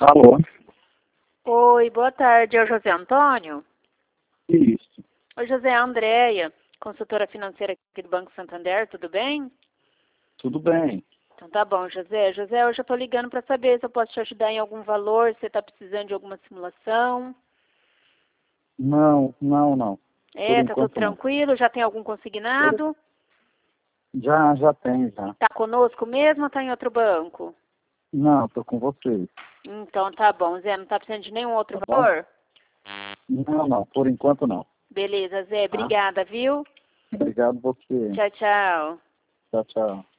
Alô? Oi, boa tarde. É o José Antônio? Isso. Oi, José, é a Andréia, consultora financeira aqui do Banco Santander, tudo bem? Tudo bem. Então tá bom, José. José, hoje eu tô ligando para saber se eu posso te ajudar em algum valor, se você tá precisando de alguma simulação. Não. Por Tá tudo enquanto não. tranquilo? Já tem algum consignado? Já tem, já. Tá conosco mesmo ou tá em outro banco? Não, tô com vocês. Então tá bom, Zé, não tá precisando de nenhum outro Tá bom? valor? Não. Por enquanto não. Beleza, Zé, Tá? obrigada, viu? Obrigado você. Tchau, tchau. Tchau.